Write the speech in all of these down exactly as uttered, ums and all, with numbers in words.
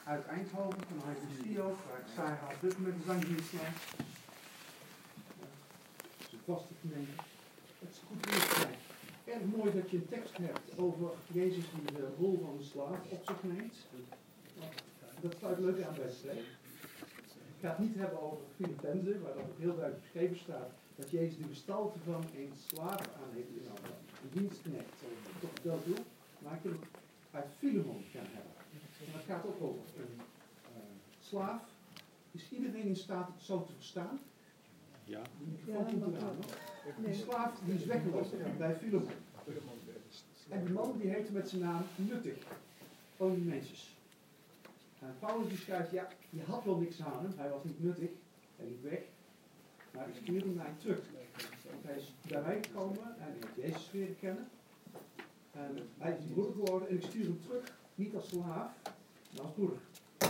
uit Eindhoven, vanuit de C I O, waar ik sta op dit moment de zangdienst naar. Dat is een vaste gemeente. Het is goed nieuws te zijn. Erg mooi dat je een tekst hebt over Jezus die de rol van de slaaf op zich neemt. Dat sluit leuk aan bij het schrijf. Ik ga het niet hebben over Filippenzen, waar dat ook heel duidelijk beschreven staat dat Jezus de gestalte van een slaaf aan heeft genomen. Een dienstknecht, toch dat doe. Maar ik wil het uit Filemon gaan hebben. En dat gaat ook over een uh, slaaf. Is iedereen in staat het zo te verstaan? Ja. Die, ja, die slaaf die is weggelopen bij Filemon. En die man die heette met zijn naam Nuttig. Onesimus. En Paulus die schrijft, ja, je had wel niks aan hem, hij was niet nuttig, hij liep weg, maar ik stuurde hem naar terug. Want hij is bij mij gekomen en hij heeft Jezus leren kennen. En hij is broeder geworden en ik stuur hem terug, niet als slaaf, maar als broeder.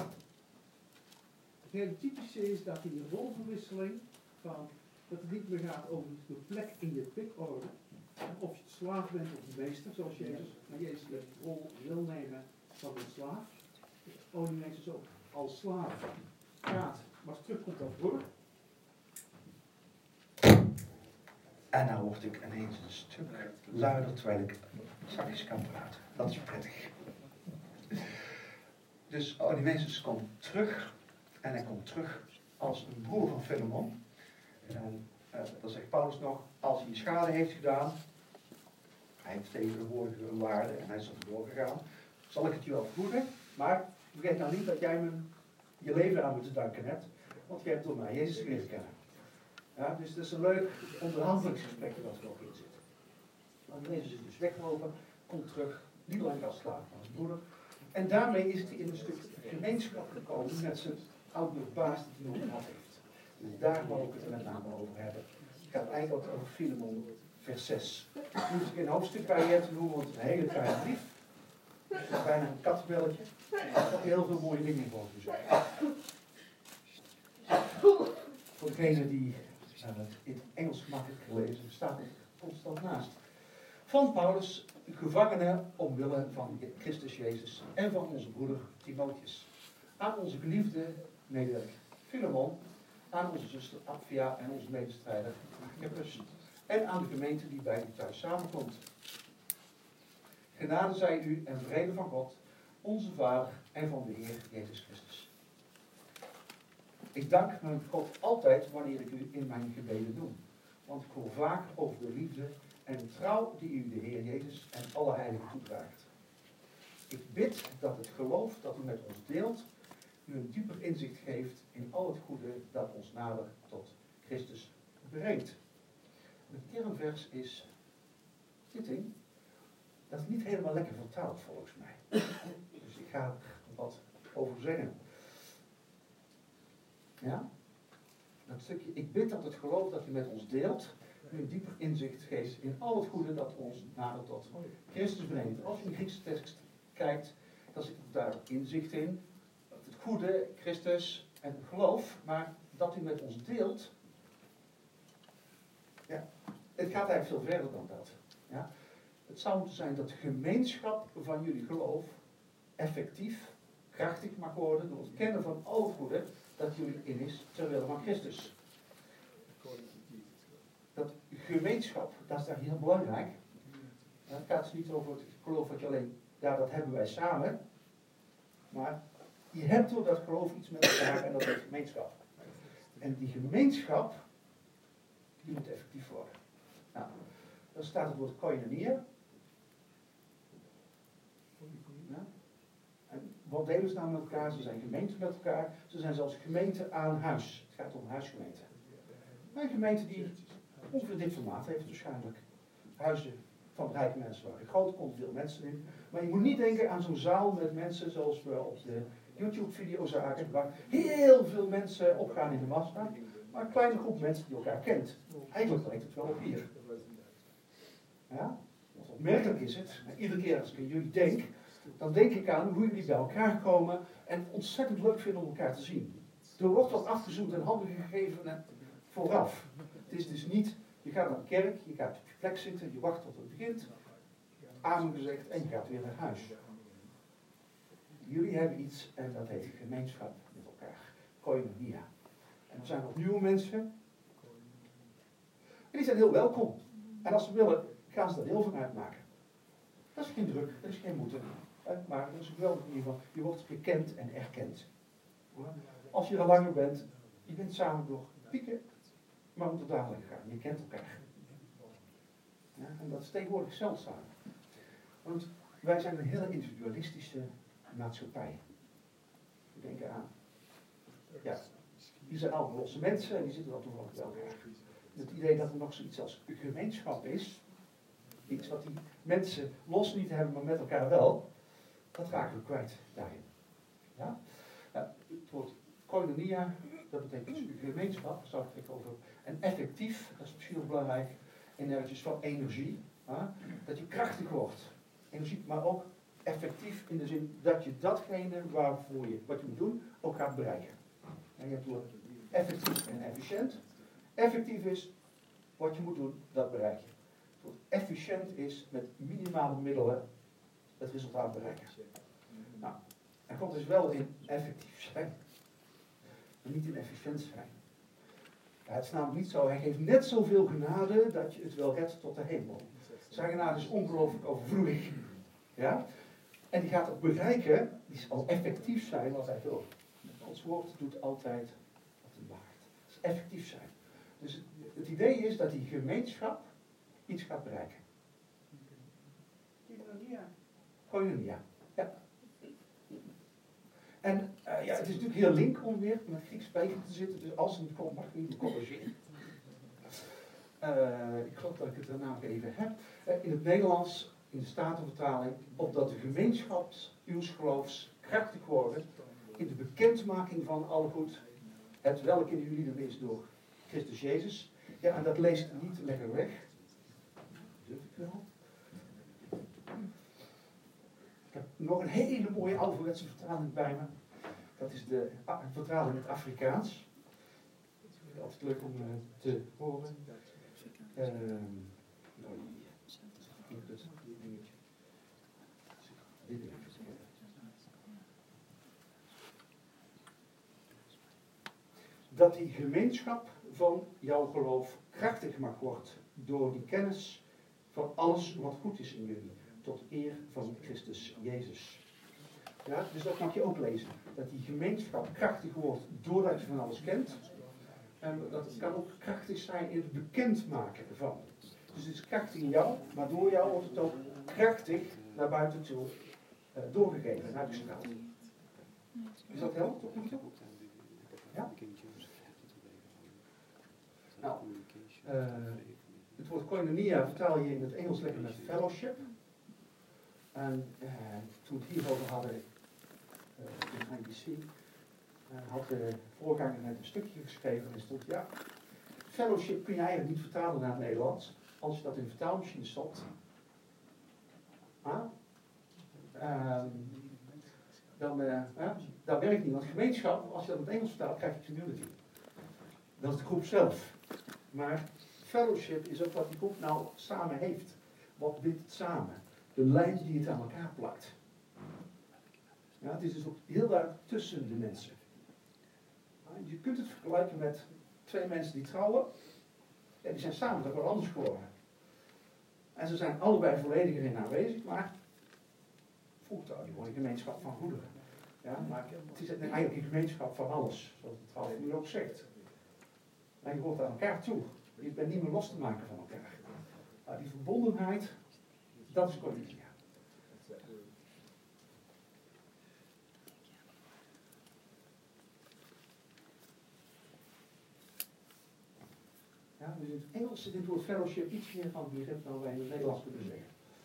Het hele typische is dat die rolverwisseling van, dat het niet meer gaat over de plek in je pikorde, of je slaaf bent of de meester, zoals Jezus, maar Jezus de rol wil nemen van een slaaf. Onesimus ook als slaaf gaat, maar terugkomt als broeder. En nou word ik ineens een stuk luider terwijl ik zachtjes kan praten. Dat is prettig. Dus Onesimus komt terug en hij komt terug als een broer van Filemon. En uh, dan zegt Paulus nog, als hij schade heeft gedaan, hij heeft tegenwoordige waarde en hij is er doorgegaan, zal ik het je wel vergoeden, maar vergeet nou niet dat jij me je leven aan moet danken hebt, want jij hebt door mij Jezus leren kennen. Ja, dus het is een leuk onderhandelingsgesprek dat er nog in zit. Want Jezus is dus weggelopen, komt terug, niet lang als slaaf, maar als broeder. En daarmee is hij in een stuk gemeenschap gekomen met zijn oude baas die hij nog gehad heeft. Dus daar wil ik het met name over hebben. Het gaat eigenlijk over Filemon, vers zes. Nu moet ik een hoofdstuk bij je te noemen, want het is een hele kleine brief. Het is bijna een kattenbelletje. Er zijn heel veel mooie dingen in volgens mij. Voor degene die uh, het in het Engels gemakkelijk gelezen, staat het constant naast. Van Paulus, gevangene omwille van Christus Jezus en van onze broeder Timotheus. Aan onze geliefde medewerker Filemon, aan onze zuster Apphia en onze medestrijder Archippus en aan de gemeente die bij u thuis samenkomt. Genade zij u en vrede van God, onze Vader en van de Heer Jezus Christus. Ik dank mijn God altijd wanneer ik u in mijn gebeden doe, want ik hoor vaak over de liefde en de trouw die u de Heer Jezus en alle heiligen toedraagt. Ik bid dat het geloof dat u met ons deelt, u een dieper inzicht geeft in al het goede dat ons nader tot Christus brengt. Het kernvers is dit ding. Dat is niet helemaal lekker vertaald volgens mij. Dus ik ga er wat over zeggen. Ja? Dat stukje, ik bid dat het geloof dat u met ons deelt, u een dieper inzicht geeft in al het goede dat ons nader tot Christus brengt. Als je in de Griekse tekst kijkt, dan zit daar inzicht in. Het goede, Christus en het geloof, maar dat u met ons deelt, ja, het gaat eigenlijk veel verder dan dat. Ja. Het zou moeten zijn dat de gemeenschap van jullie geloof effectief, krachtig mag worden door het kennen van al het goede dat jullie in is ter wille van Christus. Dat gemeenschap, dat is daar heel belangrijk. Het gaat dus niet over het geloof wat je alleen, ja, dat hebben wij samen, maar je hebt door dat geloof iets met elkaar en dat is gemeenschap. En die gemeenschap, die moet effectief worden. Nou, dan staat het woord koinonia. Ja. En wat delen ze nou met elkaar? Ze zijn gemeenten met elkaar. Ze zijn zelfs gemeente aan huis. Het gaat om huisgemeente. Een gemeente die ongeveer dit formaat heeft waarschijnlijk. Huizen van rijke mensen waar groot, komt veel mensen in. Maar je moet niet denken aan zo'n zaal met mensen zoals we op de YouTube-video zagen, waar heel veel mensen opgaan in de massa, maar een kleine groep mensen die elkaar kent. Eigenlijk lijkt het wel op hier. Ja? Wat opmerkelijk is het, maar iedere keer als ik aan jullie denk, dan denk ik aan hoe jullie bij elkaar komen en ontzettend leuk vinden om elkaar te zien. Er wordt wat afgezoend en handen gegeven vooraf. Het is dus niet, je gaat naar de kerk, je gaat op je plek zitten, je wacht tot het begint, amen gezegd en je gaat weer naar huis. jullie hebben iets en dat heet gemeenschap met elkaar. Koinonia. En er zijn nog nieuwe mensen. En die zijn heel welkom. En als ze willen, gaan ze er deel van uitmaken. Dat is geen druk, dat is geen moeten. Maar dat is wel in ieder geval, je wordt gekend en erkend. Als je er langer bent, je bent samen door pieken, maar moet er dadelijk gaan. Je kent elkaar. Ja, en dat is tegenwoordig zeldzaam. Want wij zijn een hele individualistische maatschappij. We denken aan, ja, die zijn allemaal losse mensen en die zitten dan toevallig bij elkaar. Het idee dat er nog zoiets als gemeenschap is, iets wat die mensen los niet hebben, maar met elkaar wel, dat raken we kwijt daarin. Ja? Ja, het woord koinonia, dat betekent gemeenschap, daar zou ik over. En effectief, dat is misschien ook belangrijk, energisch van energie, ja? Dat je krachtig wordt. Energie, maar ook effectief in de zin dat je datgene waarvoor je, wat je moet doen, ook gaat bereiken. En je hebt het woord effectief en efficiënt. Effectief is, wat je moet doen, dat bereik je. Het woord efficiënt is met minimale middelen het resultaat bereiken. Nou, en God is wel in effectief zijn, maar niet in efficiënt zijn. Ja, het is namelijk niet zo, hij geeft net zoveel genade dat je het wel redt tot de hemel. Zijn genade is ongelooflijk overvloedig. Ja? En die gaat ook bereiken, die zal effectief zijn wat hij wil. Gods woord doet altijd wat het waard. Het is effectief zijn. Dus het, het idee is dat die gemeenschap iets gaat bereiken. Koinonia. Koinonia. Ja. En uh, ja, het is natuurlijk heel link om weer met Grieks spijker te zitten, dus als het niet komt, mag ik niet corrigeren. Uh, ik geloof dat ik het er namelijk even heb. Uh, in het Nederlands, in de Statenvertaling, opdat de gemeenschap uws geloofs krachtig worden in de bekendmaking van alle goed, het welk in uw lieden is door Christus Jezus. Ja, en dat leest niet lekker weg. Durf ik wel. Ik heb nog een hele mooie ouderwetse vertaling bij me. Dat is de vertaling in het Afrikaans. Dat is altijd leuk om uh, te horen. Uh, Dat die gemeenschap van jouw geloof krachtig mag worden door die kennis van alles wat goed is in jullie, tot eer van Christus Jezus. Ja, dus dat mag je ook lezen. Dat die gemeenschap krachtig wordt doordat je van alles kent. En dat het kan ook krachtig zijn in het bekendmaken van. Dus het is krachtig in jou, maar door jou wordt het ook krachtig naar buiten toe uh, doorgegeven en uitgestraald. Is dat helder tot nu toe? Ja? Nou, uh, het woord koinonia vertaal je in het Engels lekker met fellowship. En uh, toen we het hierover hadden, uh, in I B C, uh, had de voorganger net een stukje geschreven en stond, ja, fellowship kun je eigenlijk niet vertalen naar het Nederlands. Als je dat in de vertaalmachine stopt, ah, uh, dan uh, uh, dat werkt niet. Want gemeenschap, als je dat in het Engels vertaalt, krijg je community. Dat is de groep zelf. Maar fellowship is ook wat die groep nou samen heeft. Wat bindt het samen? De lijn die het aan elkaar plakt. Ja, het is dus ook heel duidelijk tussen de mensen. Je kunt het vergelijken met twee mensen die trouwen. Ja, die zijn samen toch wel anders geworden. En ze zijn allebei volledig erin aanwezig, maar vroeger die worden een gemeenschap van goederen. Ja, maar het is eigenlijk een gemeenschap van alles, zoals de trouwformule ook zegt. En je hoort aan elkaar toe. Je bent niet meer los te maken van elkaar. Maar die verbondenheid, dat is koinonia. Ja, dus in het Engels zit dit woord fellowship iets meer van begrip dan wij in het Nederlands kunnen zeggen.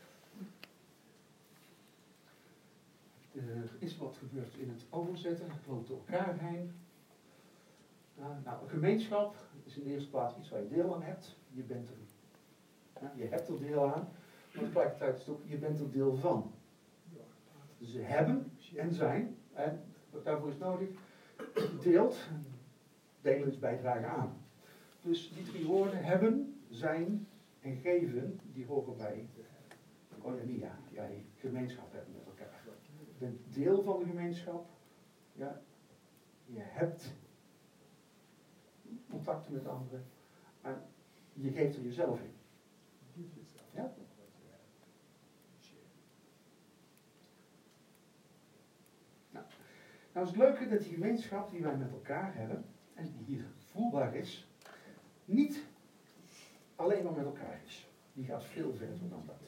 Er is wat gebeurd in het overzetten, het loopt door elkaar heen. Ja, nou, een gemeenschap is in de eerste plaats iets waar je deel aan hebt. Je bent er, ja, je hebt er deel aan, maar tegelijkertijd is het ook, je bent er deel van. Dus ze hebben en zijn, en wat daarvoor is nodig, deelt, delen is bijdragen aan. Dus die drie woorden, hebben, zijn en geven, die horen bij koinonia, die wij gemeenschap hebben met elkaar. Je bent deel van de gemeenschap. Ja. Je hebt contacten met anderen. En je geeft er jezelf in. Ja? Nou, nou is het leuke dat die gemeenschap die wij met elkaar hebben, en die hier voelbaar is, niet alleen maar met elkaar is. Die gaat veel verder dan dat.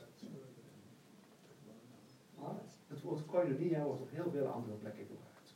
Maar het woord koinonia wordt op heel veel andere plekken gebruikt.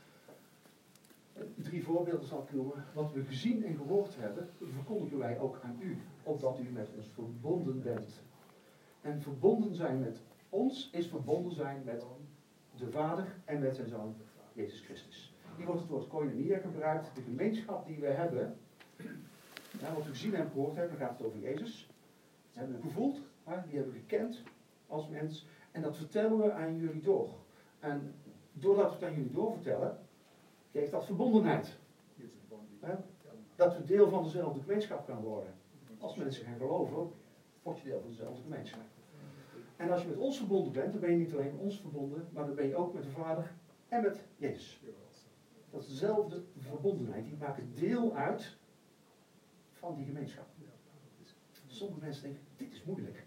Drie voorbeelden zal ik noemen. Wat we gezien en gehoord hebben, verkondigen wij ook aan u, opdat u met ons verbonden bent. En verbonden zijn met ons is verbonden zijn met de Vader en met zijn Zoon, Jezus Christus. Hier wordt het woord koinonia gebruikt, de gemeenschap die we hebben. Ja, wat we gezien en gehoord hebben, dan gaat het over Jezus. Die hebben we gevoeld, ja, die hebben we gekend als mens. En dat vertellen we aan jullie door. En doordat we het aan jullie doorvertellen, geeft dat verbondenheid. Ja, dat we deel van dezelfde gemeenschap gaan worden. Als mensen gaan geloven, word je deel van dezelfde gemeenschap. En als je met ons verbonden bent, dan ben je niet alleen met ons verbonden, maar dan ben je ook met de Vader en met Jezus. Dat is dezelfde verbondenheid. Die maken deel uit van die gemeenschap. Sommige mensen denken, dit is moeilijk.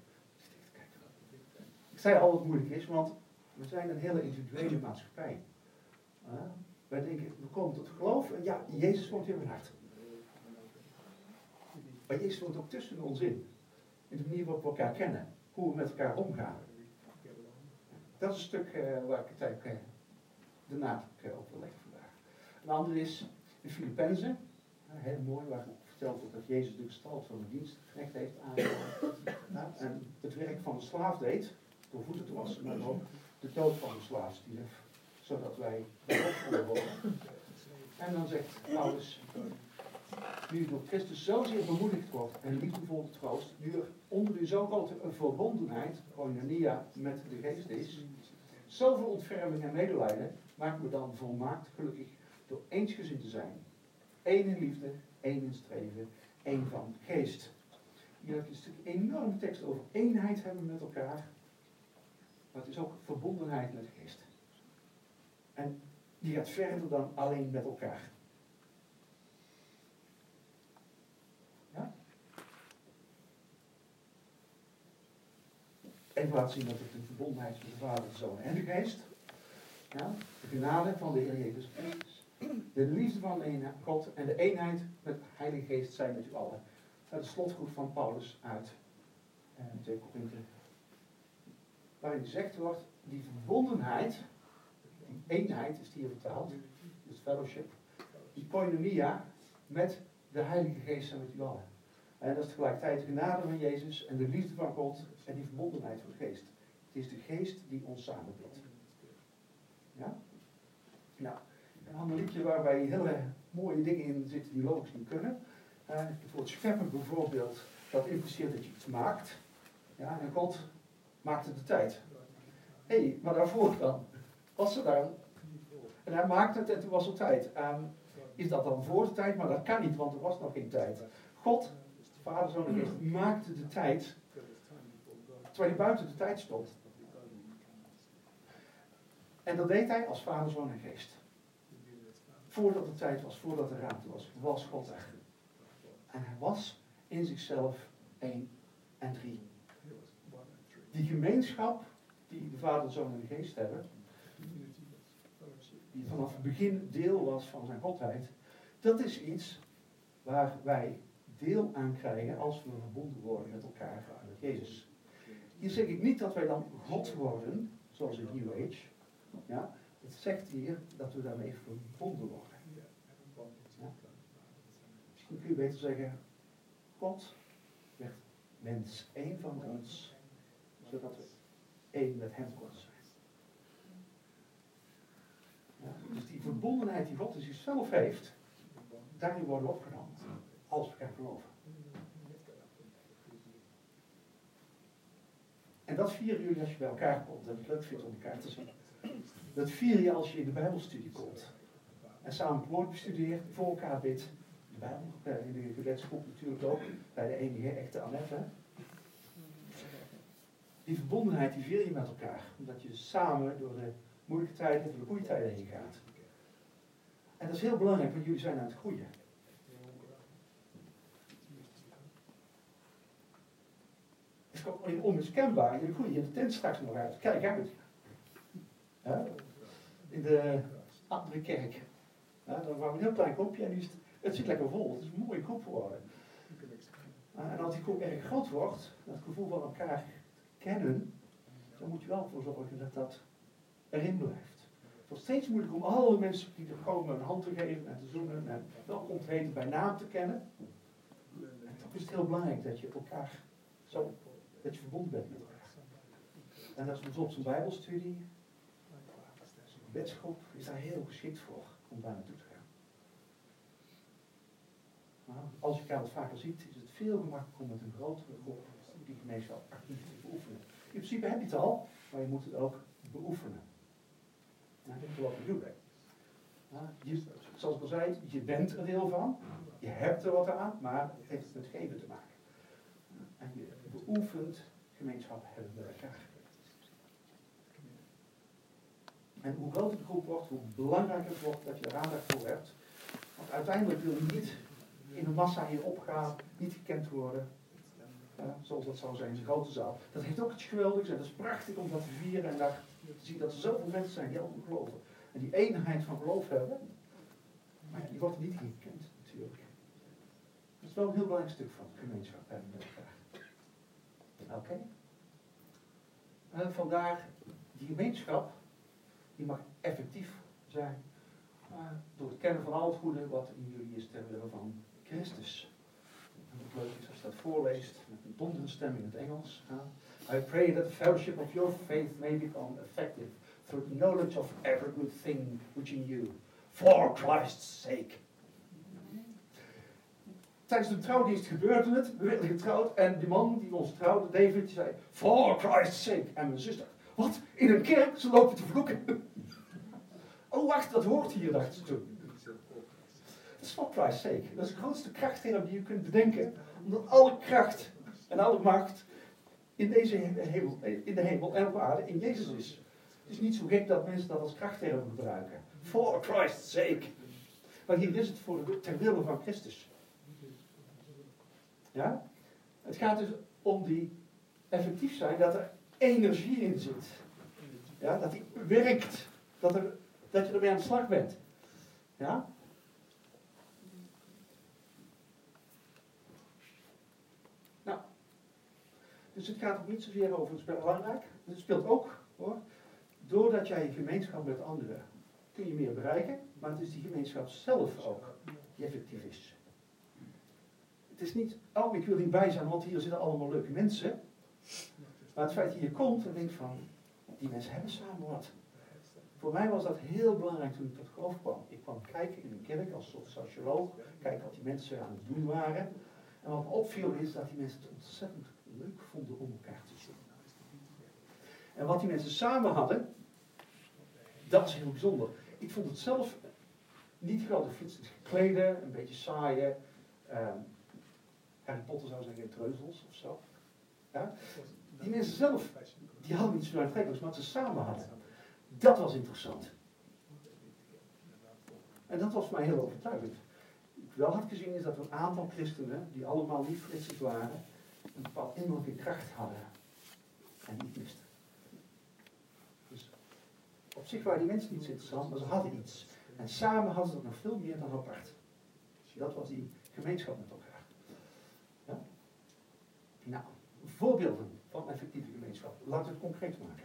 Ik zei al dat het moeilijk is, want we zijn een hele individuele maatschappij. Uh, wij denken, we komen tot geloof en ja, Jezus woont in mijn hart. Maar Jezus woont ook tussen ons in. In de manier waarop we elkaar kennen. Hoe we met elkaar omgaan. Dat is een stuk uh, waar ik het eigenlijk uh, de nadruk uh, op wil leggen vandaag. Een ander is de Filippenzen. Uh, heel mooi, waar verteld wordt dat Jezus de gestalte van de dienstknecht heeft aangenomen. Uh, en het werk van de slaaf deed, door voeten te wassen, maar ook de dood van de slaaf stierf. Zodat wij daarop konden worden. En dan zegt Paulus, nu u door Christus zozeer bemoedigd wordt en liefdevol getroost, nu er onder u zo grote een verbondenheid, koinonia, met de geest is, zoveel ontferming en medelijden, maakt me dan volmaakt gelukkig door eensgezind te zijn. Eén in liefde, één in streven, één van geest. Hier heb je een stuk enorme tekst over eenheid hebben met elkaar, maar het is ook verbondenheid met de geest. En die gaat verder dan alleen met elkaar. Ja? Even laten zien dat het een verbondenheid met de Vader, de Zoon en de Geest. Ja? De genade van de Heer Jezus Christus. De liefde van de God en de eenheid met de Heilige Geest zijn met u allen. Dat is het slotgroep van Paulus uit uh, twee Korinthe. Waarin gezegd wordt, die verbondenheid, die eenheid is hier vertaald, dus fellowship, die koinonia met de Heilige Geest en met u allen. En dat is tegelijkertijd de genade van Jezus en de liefde van God en die verbondenheid van de Geest. Het is de Geest die ons samenbindt. Ja? Nou, een ander liedje waarbij hele mooie dingen in zitten die logisch niet kunnen. Uh, het woord scheppen bijvoorbeeld, dat impliceert dat je iets maakt. Ja, en God maakte de tijd. Hé, hey, maar daarvoor dan? Was er dan? En hij maakte het en toen was er tijd. Um, is dat dan voor de tijd? Maar dat kan niet, want er was nog geen tijd. God, Vader, Zoon en Geest, maakte de tijd terwijl hij buiten de tijd stond. En dat deed hij als Vader, Zoon en Geest. Voordat de tijd was, voordat er ruimte was, was God er. En hij was in zichzelf één en drie. Die gemeenschap die de Vader, de Zoon en de Geest hebben, die vanaf het begin deel was van zijn Godheid, dat is iets waar wij deel aan krijgen als we verbonden worden met elkaar, met Jezus. Hier zeg ik niet dat wij dan God worden, zoals in New Age. Ja? Het zegt hier dat we daarmee verbonden worden. Ja? Misschien kun je beter zeggen, God werd mens, één van ons, zodat we één met hem konden zijn. Ja? Dus die verbondenheid die God in zichzelf heeft, daarin worden we opgenomen, als we gaan geloven. En dat vieren jullie als je bij elkaar komt, dat ik het leuk vind om elkaar te zien. Dat vier je als je in de Bijbelstudie komt. En samen het woord bestudeert, voor elkaar bidt. De Bijbel, in de gebedsgroep natuurlijk ook, bij de enige echte Annette. Die verbondenheid die vier je met elkaar. Omdat je samen door de moeilijke tijden en door de goede tijden heen gaat. En dat is heel belangrijk, want jullie zijn aan het groeien. Het is gewoon onmiskenbaar. Jullie groeien in de tent straks nog uit. Kijk uit. Ja? In de andere kerk. Ja, dan waren we een heel klein groepje en nu is het, het zit lekker vol. Het is een mooie groep geworden. Uh, en als die groep erg groot wordt, dat gevoel van elkaar kennen, dan moet je wel voor zorgen dat dat erin blijft. Het wordt steeds moeilijker om alle mensen die er komen een hand te geven en te zoenen en welkom te heten bij naam te kennen. En toch is het heel belangrijk dat je elkaar zo, dat je verbonden bent met elkaar. En dat is bijvoorbeeld zo'n bijbelstudie, zo'n gebedsgroep, is daar heel geschikt voor om daar naartoe te gaan. Maar als je elkaar wat vaker ziet, is het veel gemakkelijker om met een grotere groep die gemeenschap actief te beoefenen. In principe heb je het al, maar je moet het ook beoefenen. Nou, dat is wat we doen. Je, zoals ik al zei, je bent er deel van, je hebt er wat aan, maar het heeft met geven te maken. En je beoefent gemeenschap hebben met elkaar. En hoe groter de groep wordt, hoe belangrijker het wordt dat je er aandacht voor hebt. Want uiteindelijk wil je niet in een massa hier opgaan, niet gekend worden. Uh, zoals dat zou zijn in een grote zaal. Dat heeft ook iets geweldigs en dat is prachtig om dat te vieren en daar te zien dat er zoveel mensen zijn die allemaal geloven. En die eenheid van geloof hebben. Maar ja, die wordt niet hier gekend natuurlijk. Dat is wel een heel belangrijk stuk van gemeenschap hebben met elkaar. Oké. Okay. Uh, vandaar die gemeenschap, die mag effectief zijn. Uh, door het kennen van al het goede wat in jullie is ter wille van Christus. En wat leuk is als je dat voorleest met een donderende stem in het Engels. Uh, I pray that the fellowship of your faith may become effective through the knowledge of every good thing which in you, for Christ's sake. Tijdens de trouwdienst gebeurde het, we werden getrouwd en die man die ons trouwde, David, die zei, for Christ's sake. En mijn zus dacht, wat? In een kerk? Ze lopen te vloeken. Oh wacht, dat hoort hier, dacht ze toen. Dat is for Christ's sake. Dat is de grootste krachthebber die je kunt bedenken. Omdat alle kracht en alle macht in, deze hemel, in de hemel en op aarde in Jezus is. Het is niet zo gek dat mensen dat als krachthebber gebruiken. For Christ's sake. Maar hier is het voor de, ter wille van Christus. Ja? Het gaat dus om die effectief zijn, dat er energie in zit. Ja? Dat die werkt. Dat, er, dat je ermee aan de slag bent. Ja? Nou. Dus het gaat ook niet zozeer over het belangrijk. Het speelt ook, hoor. Doordat jij je gemeenschap met anderen kun je meer bereiken. Maar het is die gemeenschap zelf ook die effectief is. Het is niet, oh ik wil hierbij zijn, want hier zitten allemaal leuke mensen. Maar het feit dat je hier komt en denkt van, die mensen hebben samen wat. Voor mij was dat heel belangrijk toen ik tot geloof kwam. Ik kwam kijken in een kerk als soort socioloog, kijken wat die mensen aan het doen waren. En wat me opviel is dat die mensen het ontzettend leuk vonden om elkaar te zien. En wat die mensen samen hadden, dat is heel bijzonder. Ik vond het zelf niet geweldig fietsend gekleden, een beetje saaie. Um, Harry Potter zou zeggen treuzels of zo. Ja? Die mensen zelf, die hadden niet zo aantrekkelijks, maar wat ze samen hadden. Dat was interessant. En dat was voor mij heel overtuigend. Wat ik wel had gezien is dat er een aantal christenen, die allemaal niet fritsend waren, een bepaalde innerlijke kracht hadden. En niet misten. Dus op zich waren die mensen niet zo interessant, maar ze hadden iets. En samen hadden ze dat nog veel meer dan apart. Dat was die gemeenschap met elkaar. Ja? Nou, voorbeelden van effectieve gemeenschap. Laten we het concreet maken.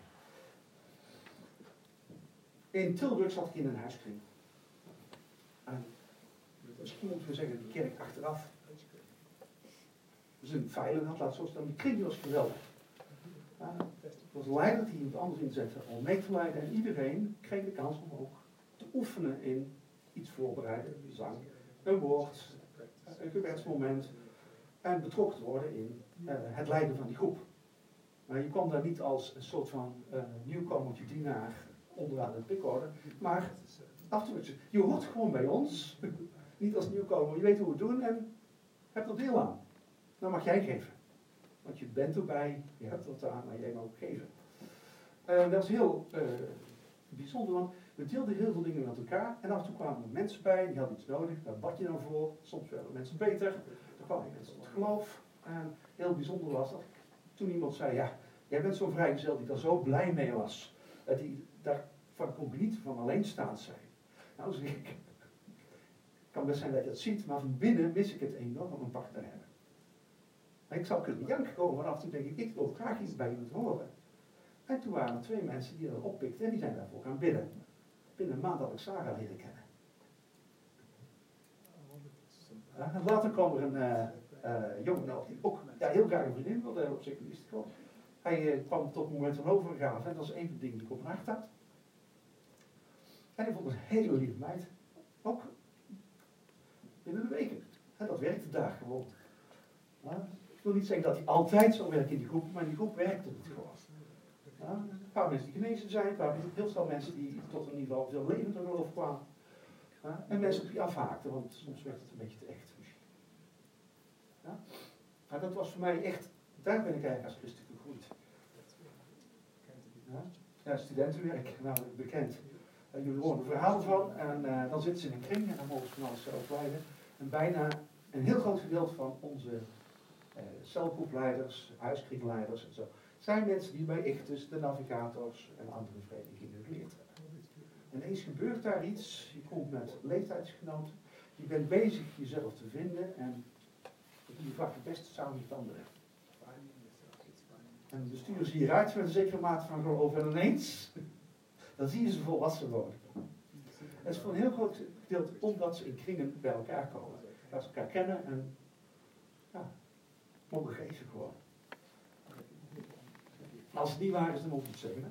In Tilburg zat ik in een huiskring. En misschien moeten we zeggen, de kerk achteraf. Dus een veiling had, laat het zo stellen. Die kring was geweldig. Uh, het was een leider die iemand anders inzette om mee te leiden. En iedereen kreeg de kans om ook te oefenen in iets voorbereiden. Zang, een woord, een gebedsmoment. En betrokken te worden in uh, het leiden van die groep. Maar je kwam daar niet als een soort van uh, nieuwkomertje dienaar onderaan de pikorde. Maar af en toe, je hoort gewoon bij ons. Niet als nieuwkomer, je weet hoe we het doen en hebt er deel aan. Dan mag jij geven. Want je bent erbij, je hebt er wat aan, maar jij mag ook geven. Uh, dat is heel uh, bijzonder, want we deelden heel veel dingen met elkaar. En af en toe kwamen er mensen bij, die hadden iets nodig. Daar bad je dan voor. Soms werden mensen beter. Dan kwamen mensen tot geloof. En heel bijzonder was dat toen iemand zei, ja, jij bent zo'n vrijgezel die daar zo blij mee was. Dat hij daarvan kon genieten van alleenstaand zijn. Nou zeg ik, het kan best zijn dat je dat ziet, maar van binnen mis ik het enorm om een partner te hebben. Maar ik zou kunnen janken komen, maar af en toe denk ik, ik wil graag iets bij iemand horen. En toen waren er twee mensen die dat oppikten en die zijn daarvoor gaan bidden. Binnen een maand had ik Sarah leren kennen. Ja, en later kwam er een uh, uh, jongen op die ook ja, heel graag een vriendin wilde op secularistisch kwam. Hij uh, kwam tot het moment van overgave en dat was een van de dingen die ik op mijn hart had. En ik vond het een hele lieve meid. Ook binnen de weken. En dat werkte daar gewoon. Ja, ik wil niet zeggen dat hij altijd zo werkt in die groep, maar in die groep werkte het gewoon. Ja, een paar mensen die genezen zijn, een paar heel veel mensen die tot in ieder geval veel levender geloof kwamen. Ja, en mensen die afhaakten, want soms werd het een beetje te echt misschien. Ja? Maar dat was voor mij echt, daar ben ik eigenlijk als christen gegroeid. Ja, ja studentenwerk, nou bekend. Uh, jullie horen er verhalen van en uh, dan zitten ze in een kring en dan mogen ze van alles zelf leiden. En bijna een heel groot gedeelte van onze uh, celgroepleiders, huiskringleiders en zo, zijn mensen die bij Ichthus, de navigators en andere verenigingen geleerd hebben. En eens gebeurt daar iets, je komt met leeftijdsgenoten, je bent bezig jezelf te vinden en je vraagt het beste samen met anderen. En de bestuur zie je eruit met een zekere mate van geloof en ineens, dan zie je ze volwassen worden. Het is voor een heel groot gedeelte omdat ze in kringen bij elkaar komen. Dat ze elkaar kennen en ja, mogen geven gewoon. Als het niet waar is, dan moet je het zeggen. Hè?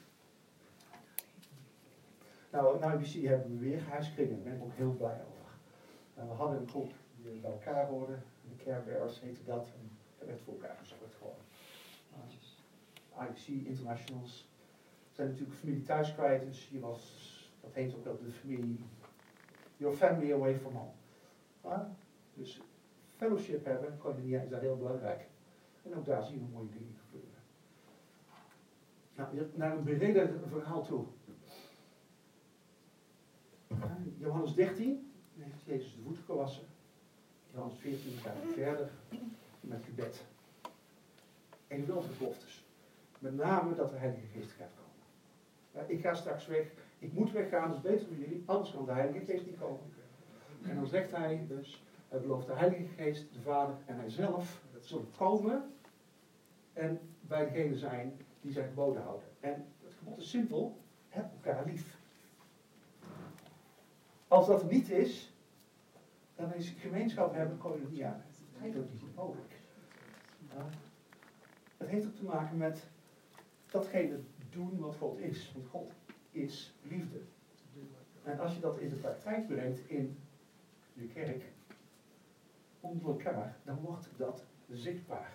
Nou, nou, U B C hebben we weer huiskringen, daar ben ik ook heel blij over. En we hadden een groep die bij elkaar hoorden, de Care Bears heette dat, en dat werd voor elkaar gezorgd gewoon. Uh, I B C Internationals zijn natuurlijk familie thuis kwijt, dus je was, dat heet ook wel de familie, your family away from home. Uh, dus fellowship hebben, koinonia is daar heel belangrijk. En ook daar zien we mooie dingen gebeuren. Nou, naar een breder verhaal toe. Ja, Johannes dertien heeft Jezus de voeten gewassen. Johannes veertien gaat verder met gebed. En geweldige beloftes. Met name dat de Heilige Geest gaat komen. Ja, ik ga straks weg. Ik moet weggaan, dat is beter voor jullie. Anders kan de Heilige Geest niet komen. En dan zegt hij dus, hij belooft de Heilige Geest, de Vader en hij zelf zullen komen en bij degene zijn die zijn geboden houden. En het gebod is simpel, heb elkaar lief. Als dat niet is, dan is gemeenschap hebben koinonia eigenlijk niet mogelijk. Ja. Het heeft ook te maken met datgene doen wat God is. Want God is liefde. En als je dat in de praktijk brengt in je kerk, onder elkaar, dan wordt dat zichtbaar.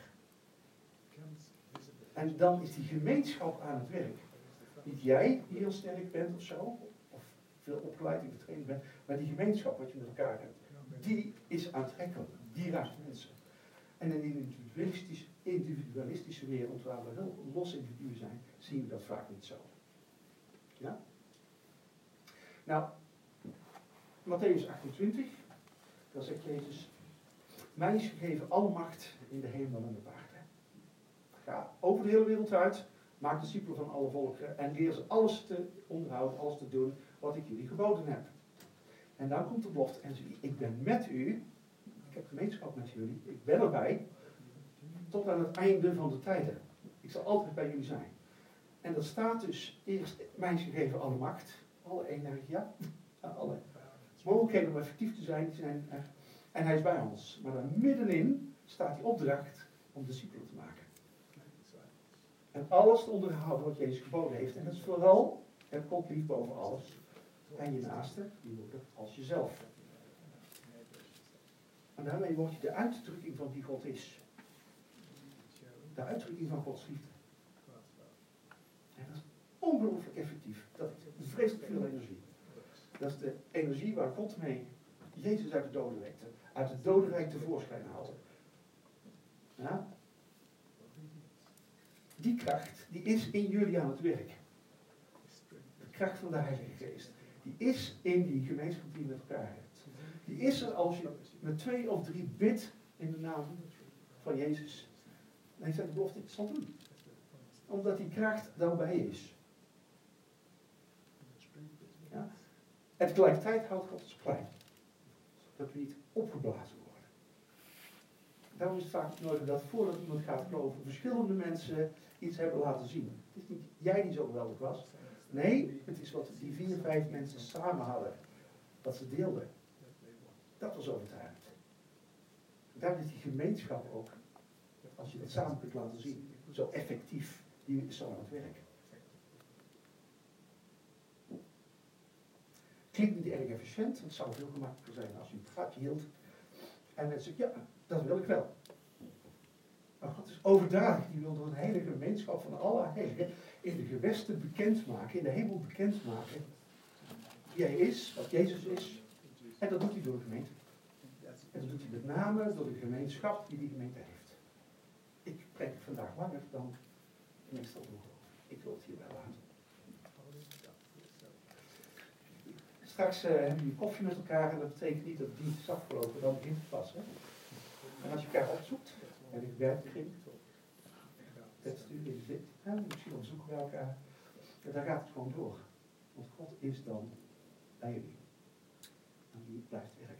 En dan is die gemeenschap aan het werk. Niet jij die heel sterk bent of zo, of veel opgeleid in getraind bent, maar die gemeenschap wat je met elkaar hebt, die is aantrekkelijk, die raakt mensen. En in die individualistische, individualistische wereld, waar we heel los individuen zijn, zien we dat vaak niet zo. Ja? Nou, Matthäus achtentwintig, daar zegt Jezus, mij is gegeven alle macht in de hemel en de aarde. Ga over de hele wereld uit, maak discipelen van alle volkeren en leer ze alles te onderhouden, alles te doen wat ik jullie geboden heb. En dan komt de belofte en zegt, ik ben met u, ik heb gemeenschap met jullie, ik ben erbij, tot aan het einde van de tijden. Ik zal altijd bij jullie zijn. En dat staat dus eerst, mij is gegeven alle macht, alle energie, ja, alle mogelijkheden om effectief te zijn, die zijn er. En hij is bij ons. Maar daar middenin staat die opdracht om discipelen te maken. En alles te onderhouden wat Jezus geboden heeft. En dat is vooral, heb God lief boven alles. En je naaste, die moeder, als jezelf. En daarmee word je de uitdrukking van wie God is. De uitdrukking van Gods liefde. En dat is ongelooflijk effectief. Dat is vreselijk veel energie. Dat is de energie waar God mee Jezus uit de doden wekte. Uit het dodenrijk tevoorschijn haalde. Ja? Die kracht, die is in jullie aan het werk. De kracht van de Heilige Geest. Die is in die gemeenschap die je met elkaar hebt. Die is er als je met twee of drie bidt in de naam van Jezus. En hij zegt de belofte, ik zal doen. Omdat die kracht dan bij je is. Ja? En tegelijkertijd houdt God ons klein. Dat we niet opgeblazen worden. Daarom is het vaak nodig dat voordat iemand gaat geloven, verschillende mensen iets hebben laten zien. Het is niet jij die zo geweldig was. Nee, het is wat die vier, vijf mensen samen hadden. Wat ze deelden. Dat was overtuigend. Daar is die gemeenschap ook, als je dat samen kunt laten zien, zo effectief, die is zo aan het werk. Klinkt niet erg efficiënt, het zou veel gemakkelijker zijn als je het gaatje hield. En mensen zeggen, ja, dat wil ik wel. Maar God is overdadig, die wil door een hele gemeenschap van alle heiligen in de gewesten bekendmaken, in de hemel bekendmaken wie hij is, wat Jezus is. En dat doet hij door de gemeente. En dat doet hij met name door de gemeenschap die die gemeente heeft. Ik spreek vandaag langer dan meestal doen. Ik wil het hierbij laten. Straks uh, hebben jullie koffie met elkaar en dat betekent niet dat het dienst is afgelopen, dan begint het pas. Hè? En als je elkaar opzoekt, en ik werkkring, dat studie is dit, ja, misschien wel zoeken we elkaar, en dan gaat het gewoon door. Want God is dan bij jullie. En die blijft werken.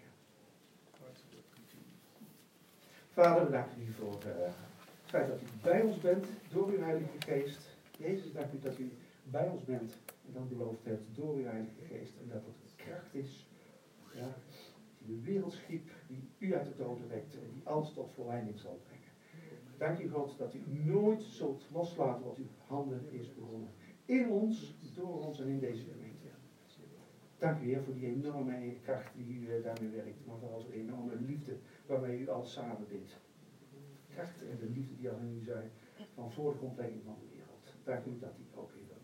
Vader, we danken u voor uh, het feit dat u bij ons bent door uw Heilige Geest. Jezus, dank u dat u bij ons bent en dat beloofd hebt door uw Heilige Geest. En dat het kracht is, ja, die de wereld schiep, die u uit de doden wekte en die alles tot volleinding zal brengen. Dank u God dat u nooit zult loslaten wat uw handen is begonnen. In ons, door ons en in deze gemeente. Dank u Heer voor die enorme kracht die u uh, daarmee werkt, maar vooral de enorme liefde waarmee u alles samen bindt. Kracht en de liefde die al in u zijn van voor de ontdekking van de wereld. Dank u dat die ook in